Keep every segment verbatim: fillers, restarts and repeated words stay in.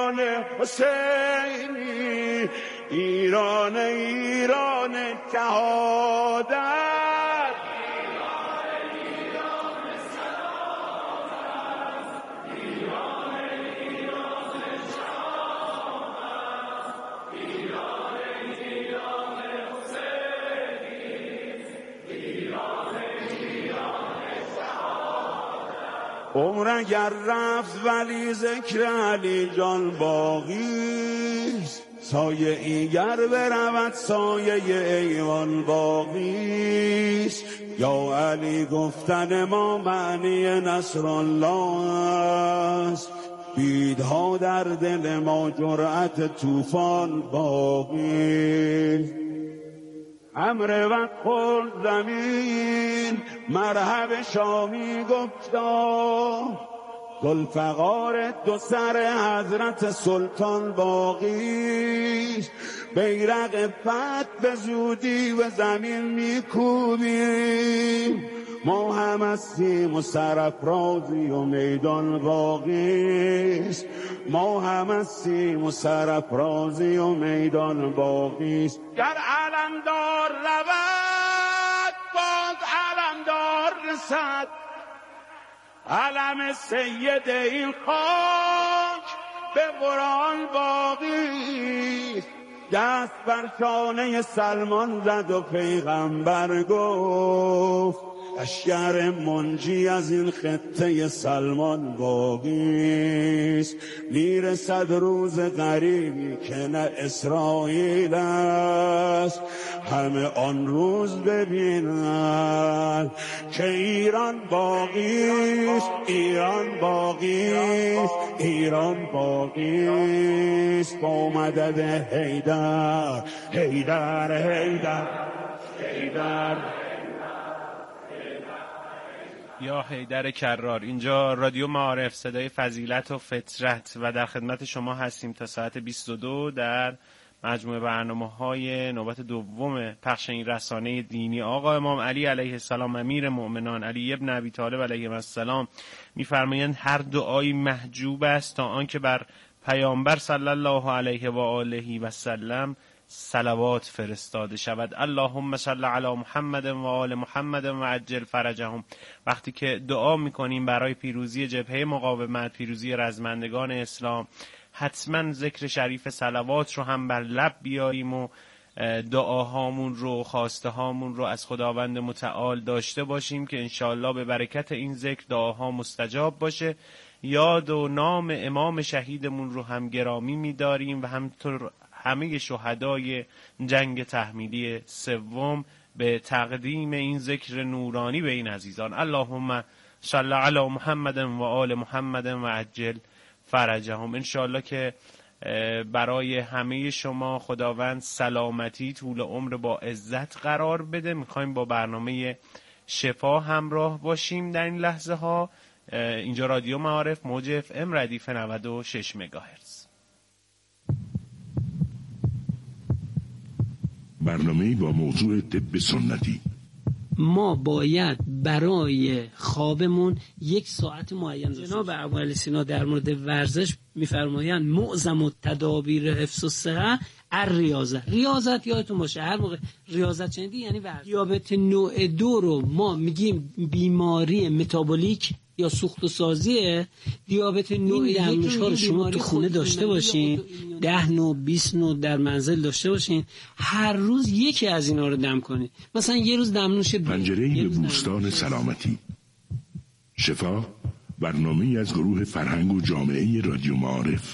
ایران حسینی، ایران ایران شهادت، عمر اگر رفت ولی ذکر علی جان باقیست، سایه ایگر برود سایه ایوان باقیست. یا علی گفتن ما معنی نصر الله است، بیدها در دل ما جرأت طوفان باقیست. امر وقت خود زمین مرحب شامی گفتا، ذوالفقار دو سر حضرت سلطان باقیست. بیرق فتح به زودی و زمین میکوبیم، ما هم هستیم و سرافرازی و میدان باقیست. ما هم هستیم و سرافرازی و میدان باقیست. گر علمدار رود باز علمدار رسد، علم سید این خاک به قرآن باقیست. دست بر شانه سلمان زد و پیغمبر گفت، لشکر منجی از این خطه سلمان باقیست. میرسد روز غریبی که نه اسرائیل است، همه آن روز ببینن که ایران باقیست، ایران باقیست، ایران باقیست. با مدد حیدر حیدر حیدر حیدر یا حیدر کرار. اینجا رادیو معارف، صدای فضیلت و فطرت، و در خدمت شما هستیم تا ساعت بیست و دو در مجموعه برنامه‌های نوبت دوم پخش این رسانه دینی. آقا امام علی علیه السلام امیر مؤمنان علی ابن ابی طالب علیه السلام می‌فرمایند هر دعایی محجوب است تا آنکه بر پیامبر صلی الله علیه و آله و سلم صلوات فرستاده شود. اللهم صل علی محمد و آل محمد و عجل فرجهم. وقتی که دعا میکنیم برای پیروزی جبهه مقاومت، پیروزی رزمندگان اسلام، حتما ذکر شریف صلوات رو هم بر لب بیاریم و دعاهامون رو، خواسته هامون رو از خداوند متعال داشته باشیم که انشاءالله به برکت این ذکر دعاها مستجاب باشه. یاد و نام امام شهیدمون رو هم گرامی می‌داریم و همطور همه شهدای جنگ تحمیلی سوم به تقدیم این ذکر نورانی به این عزیزان. اللهم صل علی محمد و آل محمد و عجل فرجهم. انشاءالله که برای همه شما خداوند سلامتی، طول عمر با عزت قرار بده. میخوایم با برنامه شفا همراه باشیم در این لحظه ها. اینجا رادیو معارف، موج اف ام ردیف نود و شش مگاهرتز. برنامه با موضوع طب سنتی. ما باید برای خوابمون یک ساعت معین داشته. جناب ابوعلی سینا در مورد ورزش میفرمایند معظم التدابیر حفظ الصحه الریاضه. ریاضت یادتون باشه، هر موقع ریاضت شنیدی یعنی ورزش. دیابت نوع دو رو ما میگیم بیماری متابولیک یا سوخت و سازیه. دیابت نوع یک رو شما تو خونه داشته باشین، ده نوع بیست نوع در منزل داشته باشین، هر روز یکی از اینا رو دم کنید. مثلا یه روز دمنوش پنجره‌ای به بوستان سلامتی. شفا، برنامه‌ای از گروه فرهنگ و جامعه رادیو معارف.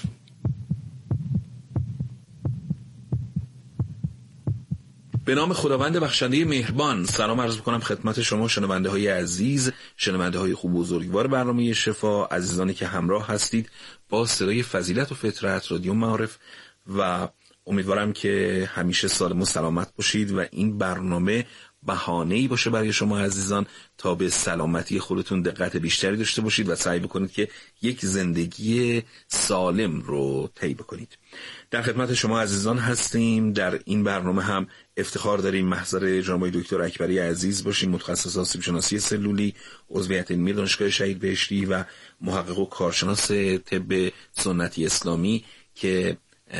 به نام خداوند بخشنده مهربان سلام عرض می‌کنم خدمت شما شنونده های عزیز، شنونده های خوب و بزرگوار برنامه شفا، عزیزانی که همراه هستید با صدای فضیلت و فطرت رادیو معارف، و امیدوارم که همیشه سالم و سلامت باشید و این برنامه بهانه‌ای باشه برای شما عزیزان تا به سلامتی خودتون دقت بیشتری داشته باشید و سعی بکنید که یک زندگی سالم رو طی بکنید. در خدمت شما عزیزان هستیم. در این برنامه هم افتخار داریم محضر جناب دکتر اکبری عزیز باشیم، متخصص آسیب شناسی سلولی، عضو هیئت علمی دانشگاه شهید بهشتی و محقق و کارشناس طب سنتی اسلامی، که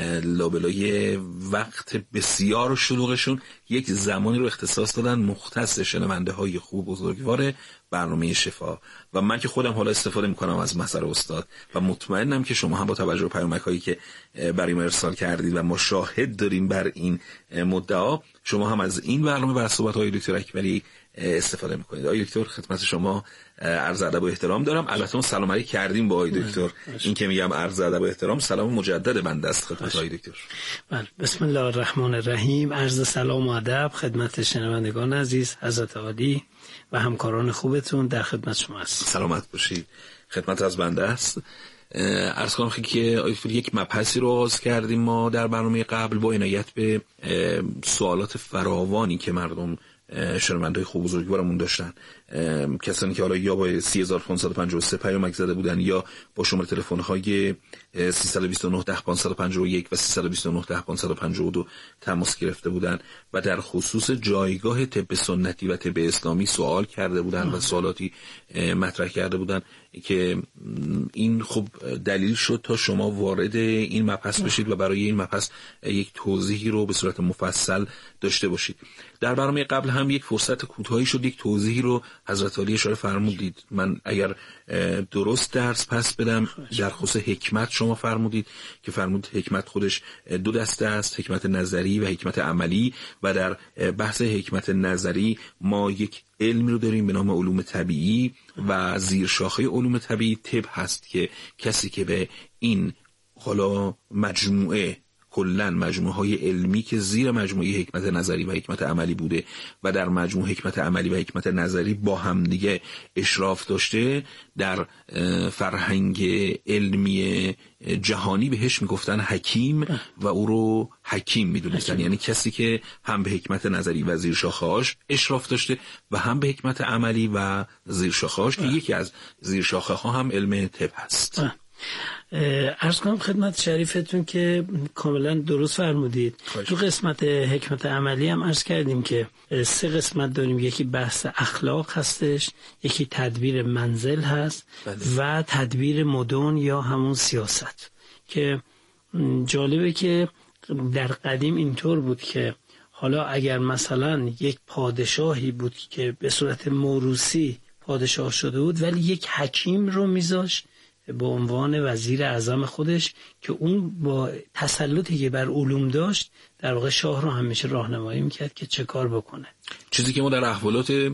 لابلای وقت بسیار شلوغشون یک زمانی رو اختصاص دادن مختص شنونده های خوب بزرگوار برنامه شفا و من که خودم حالا استفاده میکنم از محضر استاد و مطمئنم که شما هم با توجه به پیامک هایی که برای ما ارسال کردید و ما شاهد داریم بر این مدعا، شما هم از این برنامه بر صحبت های دکتر اکبری استفاده میکنید. آقای دکتر خدمت شما عرض ادب و احترام دارم. البته سلام علیک کردیم با آقای دکتر، این که میگم عرض ادب و احترام سلام مجدد بنده است خدمت آقای دکتر. بله، بسم الله الرحمن الرحیم. عرض سلام و ادب خدمت شنوندگان عزیز، حضرت عالی و همکاران خوبتون در خدمت شما است. سلامت باشید. خدمت از بنده است. عرض کنم که آقای دکتر یک مبحثی رو آغاز کردیم ما در برنامه قبل با عنایت به سوالات فراوانی که مردم شنونده‌های خوب بزرگوارمون داشتن، کسانی که حالا یا با سه هزار و پانصد و پنجاه و سه پیامک زده بودن یا با شماره تلفن‌های سیصد و بیست و نه ده پانصد و پنجاه و یک و سیصد و بیست و نه ده پانصد و پنجاه و دو تماس گرفته بودن و در خصوص جایگاه طب سنتی و طب اسلامی سوال کرده بودن و سوالاتی مطرح کرده بودن که این خب دلیل شد تا شما وارد این مبحث بشید و برای این مبحث یک توضیحی رو به صورت مفصل داشته باشید. در برنامه قبل هم یک فرصت کوتاهی شد یک توضیحی رو حضرت عالی اشاره فرمودید. من اگر درست درس پس بدم در خصوص حکمت شما فرمودید که فرمود حکمت خودش دو دسته است، حکمت نظری و حکمت عملی، و در بحث حکمت نظری ما یک علمی رو داریم به نام علوم طبیعی و زیر شاخه علوم طبیعی طب هست که کسی که به این حالا مجموعه کلن مجموعه های علمی که زیر مجموعه حکمت نظری و حکمت عملی بوده و در مجموعه حکمت عملی و حکمت نظری با هم دیگه اشراف داشته، در فرهنگ علمی جهانی بهش میگفتن حکیم و او رو حکیم میدونستن، یعنی کسی که هم به حکمت نظری و زیر شاخه‌هاش اشراف داشته و هم به حکمت عملی و زیر شاخه‌هاش که یکی از زیر شاخه‌ها هم علم طب هست. عرض کنم خدمت شریفتون که کاملا درست فرمودید. تو قسمت حکمت عملی هم عرض کردیم که سه قسمت داریم، یکی بحث اخلاق هستش، یکی تدبیر منزل هست بله. و تدبیر مدن یا همون سیاست، که جالبه که در قدیم اینطور بود که حالا اگر مثلا یک پادشاهی بود که به صورت موروثی پادشاه شده بود ولی یک حکیم رو میذاشت با عنوان وزیر اعظم خودش که اون با تسلطی که بر علوم داشت در واقع شاه رو همیشه راهنمایی میکرد که چه کار بکنه، چیزی که ما در احوالات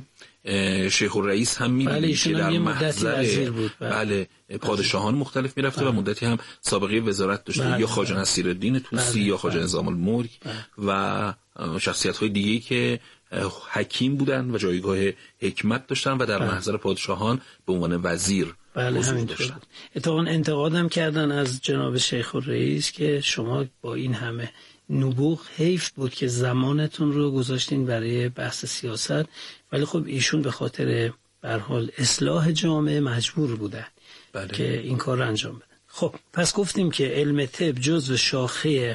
شیخ الرئیس هم می‌بینیم بله که در محضر بود بله. بله پادشاهان مختلف میرفته بله. و مدتی هم سابقه وزارت داشته بله. یا خواجه نصیرالدین طوسی بله. یا خواجه بله. نظام الملک بله. و شخصیت‌های دیگه‌ای که حکیم بودن و جایگاه حکمت داشتن و در بله. محضر پادشاهان به عنوان وزیر بله همینطور بود. اتفاقا انتقادم کردن از جناب شیخ الرئیس که شما با این همه نبوغ حیف بود که زمانتون رو گذاشتین برای بحث سیاست، ولی خب ایشون به خاطر به هر حال اصلاح جامعه مجبور بودن بله. که این کار رو انجام بدن. خب پس گفتیم که علم طب جزو شاخه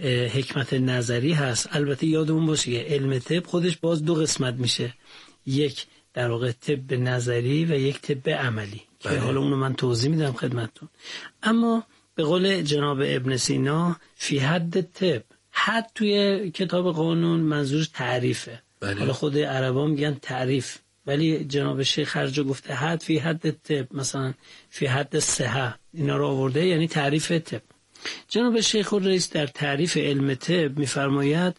حکمت نظری هست. البته یادمون باشه که علم طب خودش باز دو قسمت میشه، یک در واقع طب نظری و یک طب عملی بله. که حالا اونو من توضیح میدم خدمتتون. اما به قول جناب ابن سینا فی حد طب، حد توی کتاب قانون منظورش تعریفه بله. حالا خود عربا میگن تعریف، ولی جناب شیخ هر جا گفته حد فی حد طب، مثلا فی حد صحه، اینا رو آورده یعنی تعریف طب. جناب شیخ الرئیس در تعریف علم طب میفرماید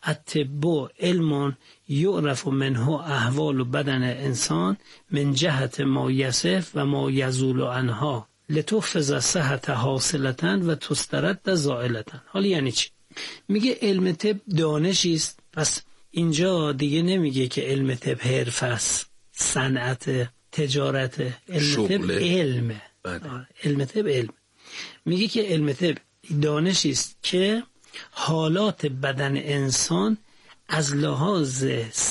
الطب علم یعرف منه احوال بدن انسان من جهت ما یصف و ما یزول عنها لتحفظ صحت حاصلتن و تسترد زائلتن. حالا یعنی چی؟ میگه علم طب دانشی است. پس اینجا دیگه نمیگه که علم طب حرفه است، صنعت، تجارت. علم طب علمه. علم طب علم. میگه که علم طب دانشی است که حالات بدن انسان از لحاظ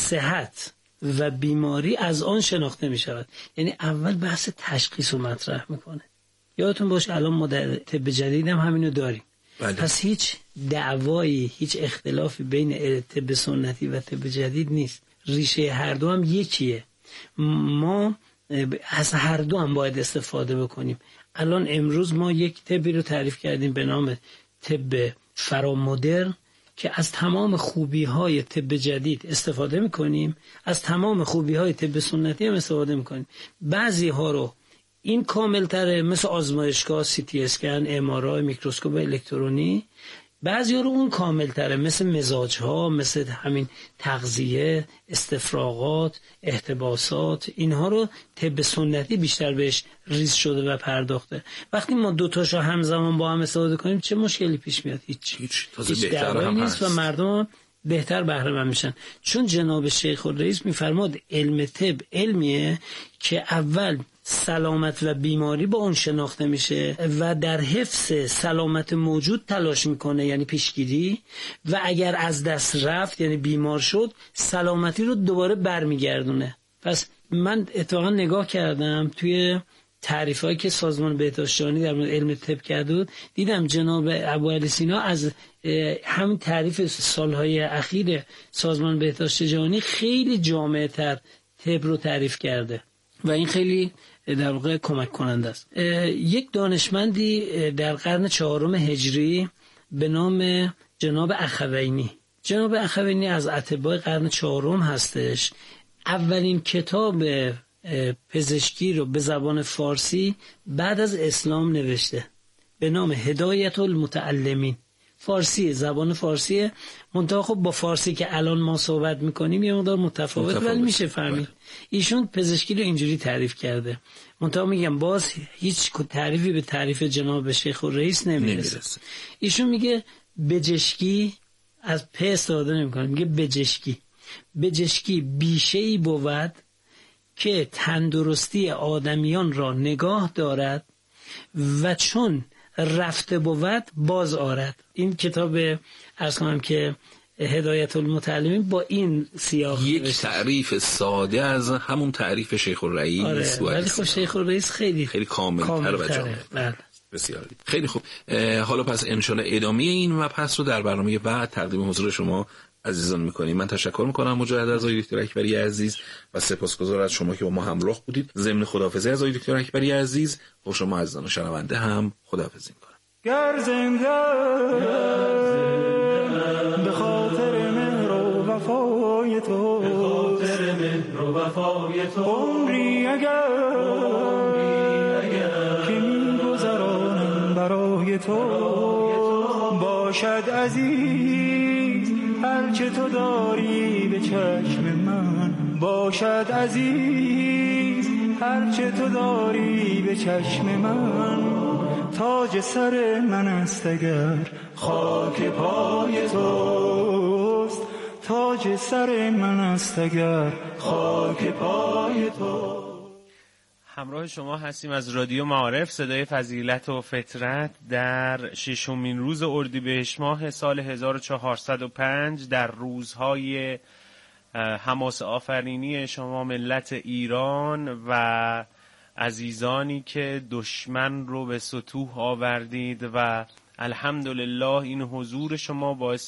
صحت و بیماری از آن شناخته می شود. یعنی اول بحث تشخیص رو مطرح میکنه. یادتون باشه الان ما در طب جدید هم همینو داریم بله. پس هیچ دعوایی، هیچ اختلافی بین طب سنتی و طب جدید نیست. ریشه هر دو هم یکیه. ما از هر دو هم باید استفاده بکنیم، الان امروز ما یک طبی رو تعریف کردیم به نام طب فرامدرن که از تمام خوبی‌های طب جدید استفاده می‌کنیم، از تمام خوبی‌های طب سنتی هم استفاده می‌کنیم. بعضی‌ها رو این کامل‌تره، مثل آزمایشگاه، سی تی اسکن، ام آر آی، میکروسکوپ الکترونی. بعضی‌ها رو اون کامل‌تره، مثل مزاج‌ها، مثل همین تغذیه، استفراغات، احتباسات. اینها رو طب سنتی بیشتر بهش ریز شده و پرداخته. وقتی ما دو تاشو همزمان با هم استفاده کنیم چه مشکلی پیش میاد؟ هیچ هیچ, هیچ دعوایی نیست و مردم بهتر بهره مند میشن. چون جناب شیخ الرئیس میفرماد علم طب علمیه که اول سلامت و بیماری با اون شناخته میشه و در حفظ سلامت موجود تلاش میکنه، یعنی پیشگیری، و اگر از دست رفت یعنی بیمار شد سلامتی رو دوباره برمیگردونه. پس من اتفاقا نگاه کردم توی تعریفایی که سازمان بهداشت جهانی در مورد علم طب کرده بود، دیدم جناب ابوعلی سینا از همین تعریف سالهای اخیر سازمان بهداشت جهانی خیلی جامع‌تر طب رو تعریف کرده و این خیلی در واقع کمک کننده است. یک دانشمندی در قرن چهارم هجری به نام جناب اخوینی جناب اخوینی از اتباع قرن چهارم هستش. اولین کتاب پزشکی رو به زبان فارسی بعد از اسلام نوشته به نام هدایت المتعلمین. فارسی، زبان فارسیه، منتها خب با فارسی که الان ما صحبت میکنیم یه مقدار متفاوت، ولی میشه فهمید. ایشون پزشکی رو اینجوری تعریف کرده، منتها میگم باز هیچ تعریفی به تعریف جناب شیخ الرئیس نمیرسه. ایشون میگه بجشکی، از پ استفاده نمیکنه، میگه بجشکی. بجشکی بیشه‌ای بود که تندرستی آدمیان را نگاه دارد و چون رفته بود باز آرد. این کتاب عرض کنم که هدایت المتعلمین با این سیاق یک نوشته. تعریف ساده از همون تعریف شیخ الرئیس. آره، ولی خب شیخ الرئیس خیلی خیلی کامل‌تر و جامع‌تر. بسیار خیلی خوب. حالا پس انشالله ادامه این مبحث رو در برنامه بعد تقدیم حضور شما عزیزان میکنیم. من تشکر میکنم مجدد از آقای دکتر اکبری عزیز و سپاسگزار از شما که با ما همراه بودید. ضمن خداحافظی از آقای دکتر اکبری عزیز با شما عزیزان و شنونده هم خداحافظی میکنم. گر زنده به خاطر مهر و وفای تو، به خاطر مهر و وفای تو، عمری اگر که میگذرانم برای تو، باشد عزیز هرچه تو داری به چشم من، باشد عزیز هرچه تو داری به چشم من، تاج سر من است اگر خاک پای توست، تاج سر من است اگر خاک پای تو. همراه شما هستیم از رادیو معارف صدای فضیلت و فطرت در ششمین روز اردیبهشت ماه سال هزار و چهارصد و پنج در روزهای حماس آفرینی شما ملت ایران و عزیزانی که دشمن رو به سطوح آوردید و الحمدلله این حضور شما باعث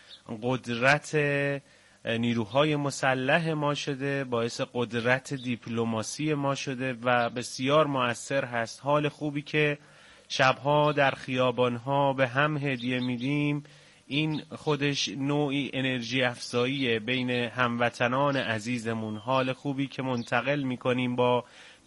قدرت نیروهای مسلح ما شده، باعث قدرت دیپلماسی ما شده و بسیار مؤثر هست. حال خوبی که شبها در خیابانها به هم هدیه میدیم این خودش نوعی انرژی افزاییه بین هموطنان عزیزمون. حال خوبی که منتقل میکنیم با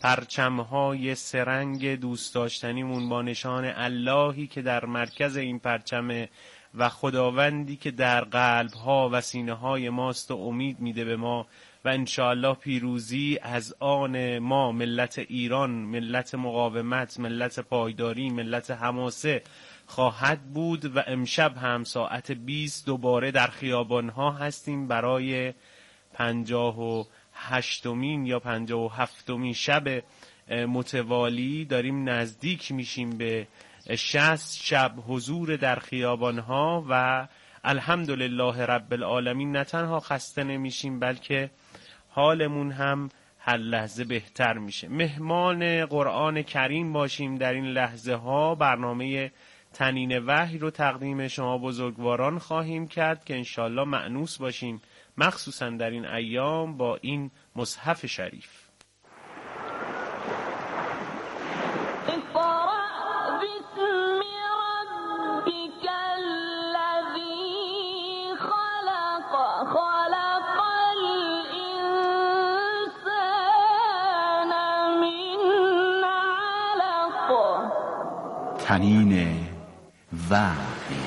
پرچمهای سرنگ دوست داشتنیمون، با نشان اللهی که در مرکز این پرچمه و خداوندی که در قلبها و سینه‌های ماست و امید میده به ما و انشاءالله پیروزی از آن ما ملت ایران، ملت مقاومت، ملت پایداری، ملت حماسه خواهد بود. و امشب هم ساعت بیست دوباره در خیابانها هستیم برای پنجاه و هشتمین یا پنجاه و هفتمین شب متوالی. داریم نزدیک میشیم به شصت شب حضور در خیابانها و الحمدلله رب العالمین نه تنها خسته نمیشیم بلکه حالمون هم هر لحظه بهتر میشه. مهمان قرآن کریم باشیم در این لحظه ها. برنامه تنین وحی رو تقدیم شما بزرگواران خواهیم کرد که انشالله مأنوس باشیم مخصوصا در این ایام با این مصحف شریف. طنین وحی.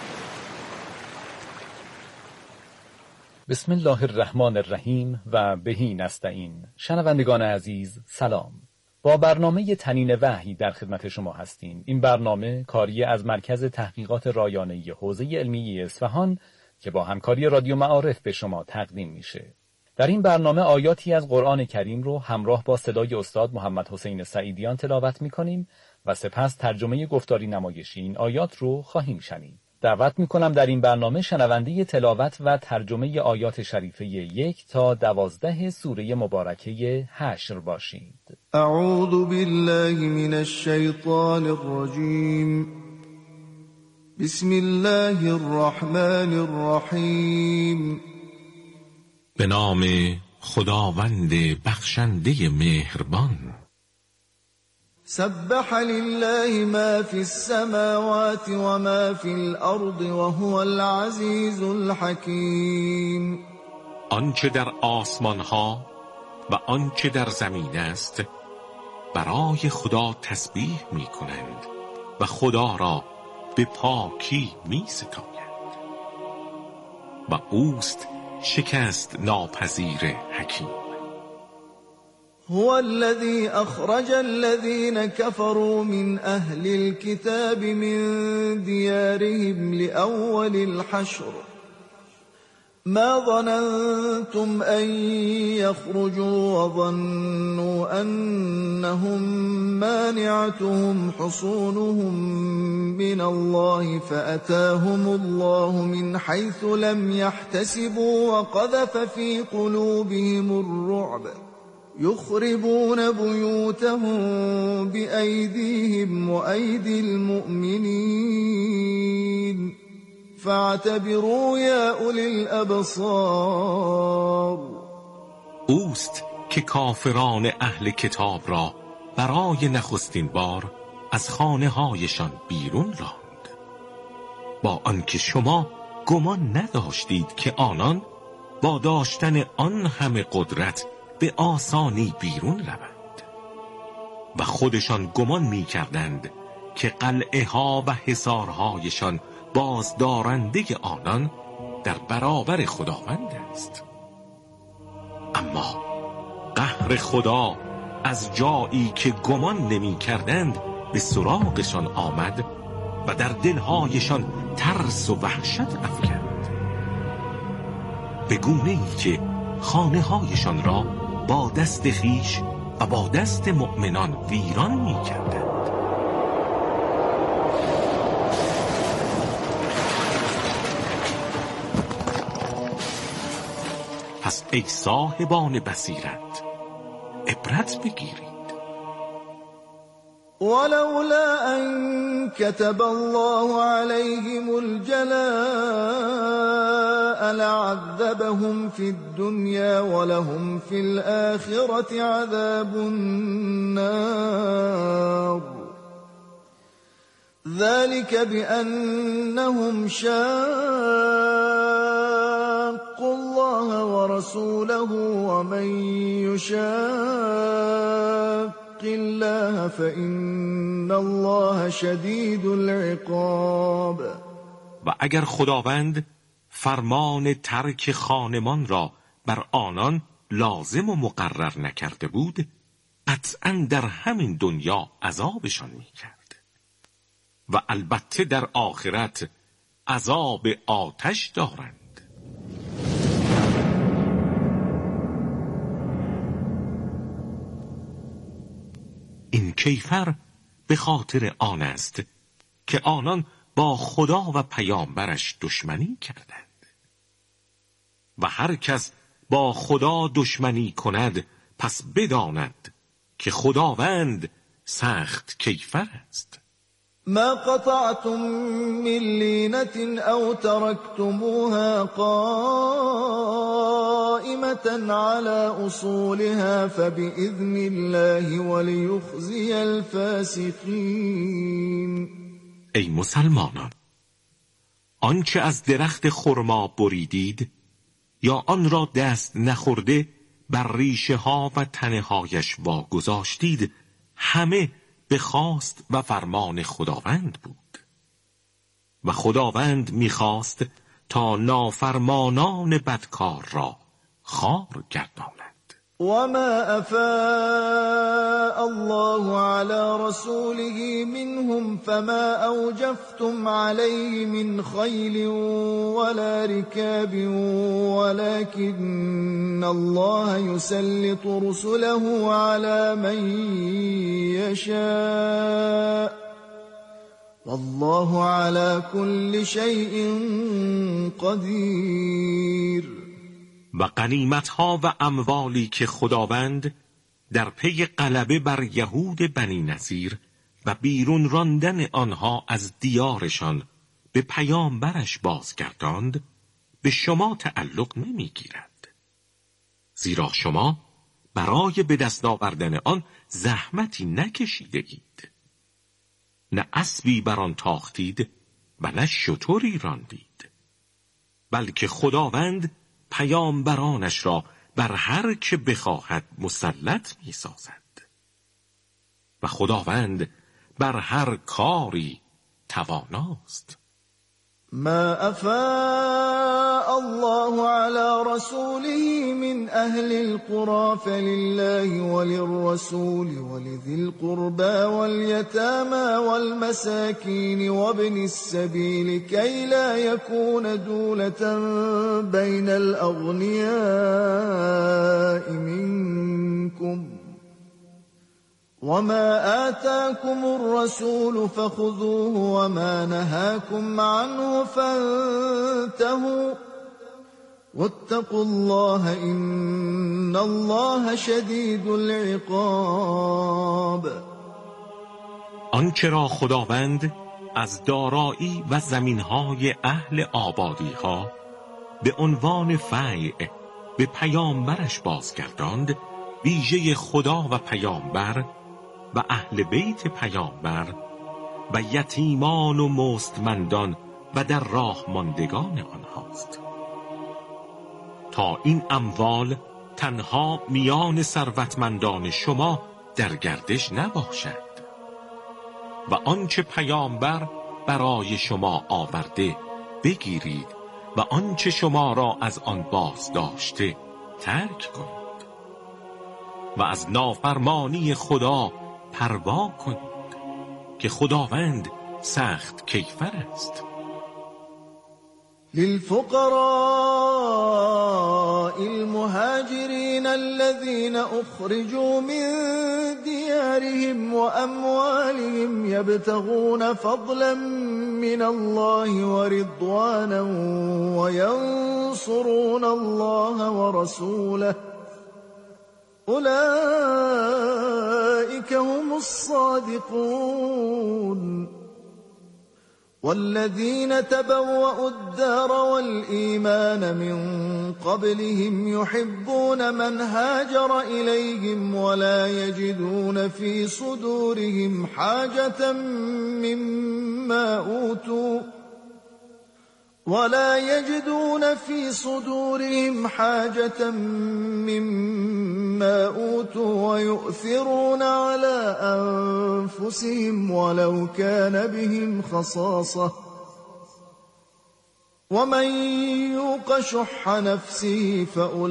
بسم الله الرحمن الرحیم و بهی نستعین. شنوندگان عزیز سلام. با برنامه طنین وحی در خدمت شما هستیم. این برنامه کاری از مرکز تحقیقات رایانه‌ای حوزه علمی اصفهان که با همکاری رادیو معارف به شما تقدیم میشه. در این برنامه آیاتی از قرآن کریم رو همراه با صدای استاد محمد حسین سعیدیان تلاوت میکنیم و سپس ترجمه گفتاری نمایشی این آیات رو خواهیم شنید. دعوت میکنم در این برنامه شنونده تلاوت و ترجمه آیات شریفه یک تا دوازده سوره مبارکه حشر باشید. اعوذ بالله من الشیطان الرجیم. بسم الله الرحمن الرحیم. به نام خداوند بخشنده مهربان. سبح لله ما فی السماوات و ما فی الارض وهو العزیز الحکیم. آنچه در آسمان ها و آنچه در زمین است برای خدا تسبیح می کنند و خدا را به پاکی می ستایند و اوست شکست ناپذیر حکیم. هو الذي أخرج الذين كفروا من أهل الكتاب من ديارهم لأول الحشر ما ظننتم أن يخرجوا وظنوا أنهم مانعتهم حصونهم من الله فأتاهم الله من حيث لم يحتسبوا وقذف في قلوبهم الرعب يخربون بيوتهم بأيديهم وأيدي المؤمنين فاعتبروا يا أولي الأبصار. اوست که کافران اهل کتاب را برای نخستین بار از خانه هایشان بیرون راند با آنکه شما گمان نداشتید که آنان با داشتن آن همه قدرت به آسانی بیرون روند و خودشان گمان می کردند که قلعه ها و حصارهایشان بازدارنده آنان در برابر خداوند است. اما قهر خدا از جایی که گمان نمی کردند به سراغشان آمد و در دلهایشان ترس و وحشت افکند به گونه ای که خانه هایشان را با دست خیش و با دست مؤمنان ویران می کردند. پس ای صاحبان بصیرت عبرت بگیرید. ولولا أن كتب الله عليهم الجلاء لعذبهم في الدنيا ولهم في الآخرة عذاب النار ذلك بأنهم شاقوا الله ورسوله ومن يشاق الله فإن الله شدید العقاب. و اگر خداوند فرمان ترک خانمان را بر آنان لازم و مقرر نکرده بود قطعا در همین دنیا عذابشان میکرد و البته در آخرت عذاب آتش دارند. این کیفر به خاطر آن است که آنان با خدا و پیامبرش دشمنی کردند و هر کس با خدا دشمنی کند پس بداند که خداوند سخت کیفر است. ما قطعتم من لینة او ترکتموها قائمة على اصولها فبإذن الله وليخزي الفاسقین. ای مسلمانان، آنچه از درخت خرما بریدید یا آن را دست نخورده بر ریشه ها و تنه هایش واگذاشتید همه به خواست و فرمان خداوند بود و خداوند می‌خواست تا نافرمانان بدکار را خوار گرداند. وما أفاء الله على رسوله منهم فما أوجفتم عليه من خيل ولا ركاب ولكن الله يسلط رسله على من يشاء والله على كل شيء قدير. و غنیمت‌ها و اموالی که خداوند در پی غلبه بر یهود بنی نضیر و بیرون راندن آنها از دیارشان به پیامبرش بازگرداند به شما تعلق نمی‌گیرد، زیرا شما برای به دست آوردن آن زحمتی نکشیده اید، نه اسبی بر آن تاختید و نه شتری راندید، بلکه خداوند پیامبرانش را بر هر که بخواهد مسلط می سازد و خداوند بر هر کاری تواناست. ما أفاء الله على رسوله من أهل القرى فلله وللرسول ولذي القربى واليتامى والمساكين وابن السبيل كي لا يكون دولة بين الأغنياء منكم وما آتاكم الرسول فخذوه وما نهاكم عنه فانتهوا واتقوا الله إن الله شدید العقاب. آنچه را خداوند از دارایی و زمینهای اهل آبادیها به عنوان فیع به پیامبرش بازگرداند، ویژه خدا و پیامبر و اهل بیت پیامبر و یتیمان و مستمندان و در راه ماندگان آنهاست، تا این اموال تنها میان ثروتمندان شما در گردش نباشد و آنچه پیامبر برای شما آورده بگیرید و آنچه شما را از آن باز داشته ترک کنید و از نافرمانی خدا پروا کنید که خداوند سخت کیفر است. للفقراء المهاجرين الذين أخرجوا من ديارهم وأموالهم يبتغون فضلا من الله ورضوانا وينصرون الله ورسوله أولئك هم الصادقون. والذين تبوأوا الدار والإيمان من قبلهم يحبون من هاجر إليهم ولا يجدون في صدورهم حاجة مما أوتوا ولا يجدون في صدورهم حاجة مما أوتوا ويؤثرون على أنفسهم ولو كان بهم خصاصة ومن يوق شح نفسه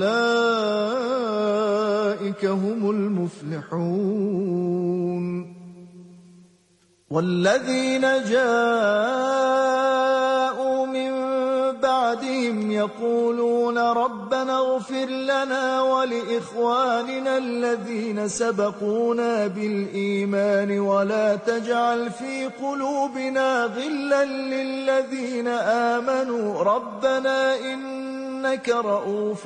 فأولئك هم المفلحون. والذين جاءوا من بعدهم يقولون ربنا اغفر لنا ولإخواننا الذين سبقونا بالإيمان ولا تجعل في قلوبنا غلا للذين آمنوا ربنا إنك رؤوف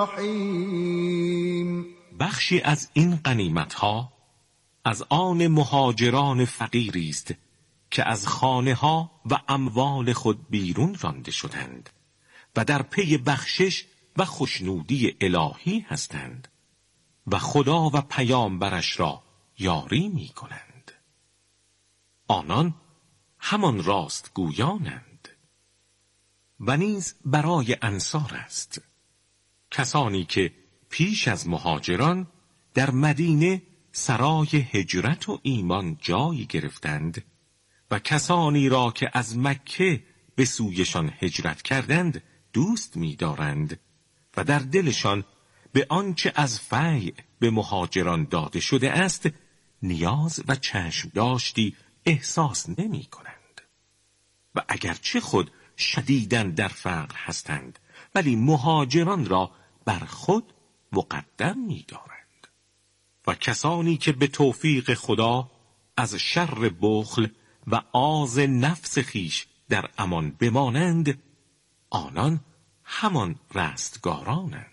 رحيم. بخشی از این غنیمت‌ها از آن مهاجران فقیری است که از خانه ها و اموال خود بیرون رانده شدند و در پی بخشش و خوشنودی الهی هستند و خدا و پیامبرش را یاری می کنند. آنان همان راست گویانند. و نیز برای انصار است، کسانی که پیش از مهاجران در مدینه سرای هجرت و ایمان جایی گرفتند و کسانی را که از مکه به سویشان هجرت کردند دوست می‌دارند و در دلشان به آنچه از فیع به مهاجران داده شده است نیاز و چشم داشتی احساس نمی کنند. و اگرچه خود شدیداً در فقر هستند ولی مهاجران را بر خود مقدم می دارند. و کسانی که به توفیق خدا از شر بخل و آز نفس خیش در امان بمانند آنان همان رستگارانند.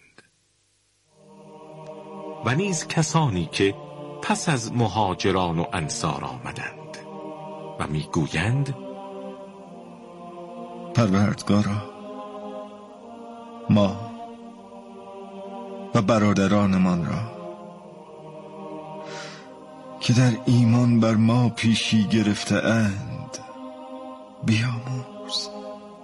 و نیز کسانی که پس از مهاجران و انصار آمدند و میگویند پروردگارا، ما و برادرانمان را که در ایمان بر ما پیشی گرفته اند بیامرز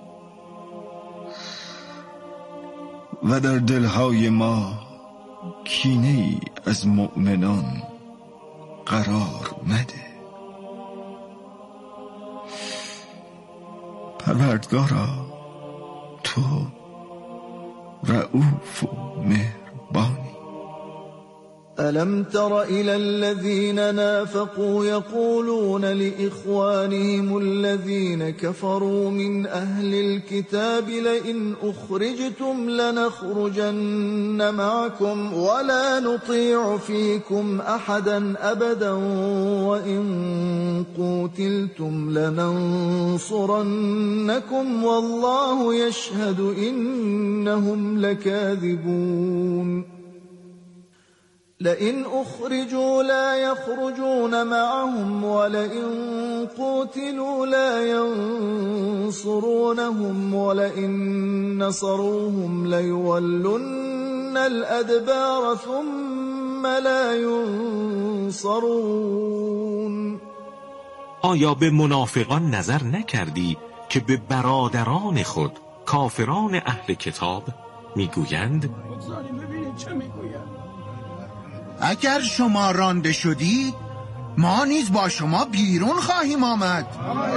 و در دلهای ما کینه ای از مؤمنان قرار مده. پروردگارا، تو رؤوف و مهربانی. ألم تر إلى الذين نافقوا يقولون لإخوانهم الذين كفروا من أهل الكتاب لئن أخرجتم لنخرجن معكم ولا نطيع فيكم أحدا أبدا وإن قوتلتم لننصرنكم والله يشهد إنهم لكاذبون. لئن أخرجوا لا يخرجون معهم ولئن قوتلوا لا ينصرونهم ولئن نصروهم ليولن الأدبار ثم لا ينصرون. آیا به منافقان نظر نکردی که به برادران خود کافران اهل کتاب میگویند اگر شما رانده شدید ما نیز با شما بیرون خواهیم آمد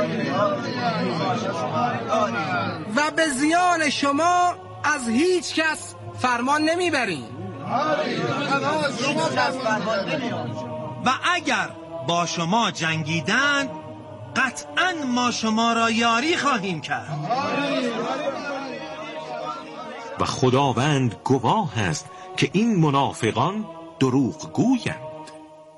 و به زیان شما از هیچ کس فرمان نمیبریم و اگر با شما جنگیدند قطعا ما شما را یاری خواهیم کرد. و خداوند گواه است که این منافقان دروغ گویند.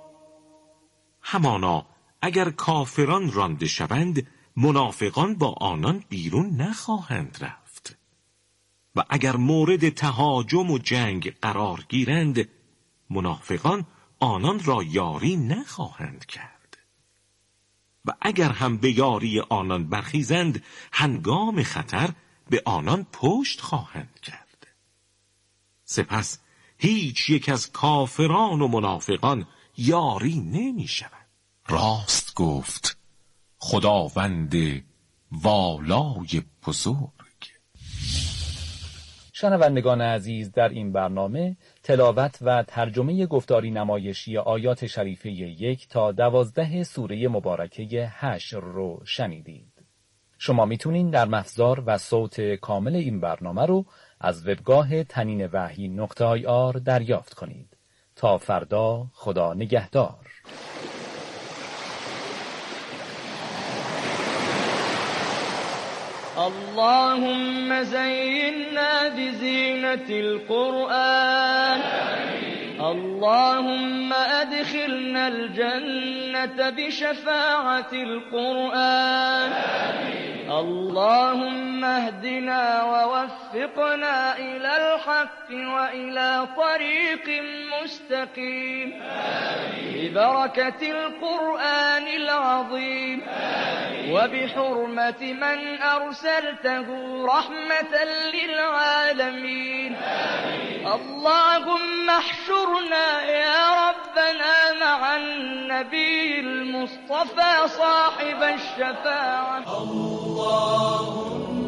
همانا اگر کافران رانده شوند منافقان با آنان بیرون نخواهند رفت و اگر مورد تهاجم و جنگ قرار گیرند منافقان آنان را یاری نخواهند کرد و اگر هم به یاری آنان برخیزند هنگام خطر به آنان پشت خواهند کرد. سپس هیچ یک از کافران و منافقان یاری نمی شود. راست گفت خداوند والای بزرگ. شنوندگان عزیز، در این برنامه تلاوت و ترجمه گفتاری نمایشی آیات شریفه یک تا دوازده سوره مبارکه حشر رو شنیدید. شما میتونین در محضار و صوت کامل این برنامه رو از وبگاه تنین وحی نقطه آی آر دریافت کنید. تا فردا، خدا نگهدار. اللهم زينا بزينة القرآن اللهم أدخلنا الجنة بشفاعة القرآن اللهم اهدنا ووفقنا إلى الحق وإلى طريق مستقيم ببركة القرآن العظيم وبحرمة من أرسلته رحمة للعالمين اللهم احشرنا يا ربنا مع النبي المصطفى صاحب الشفاعة اللهم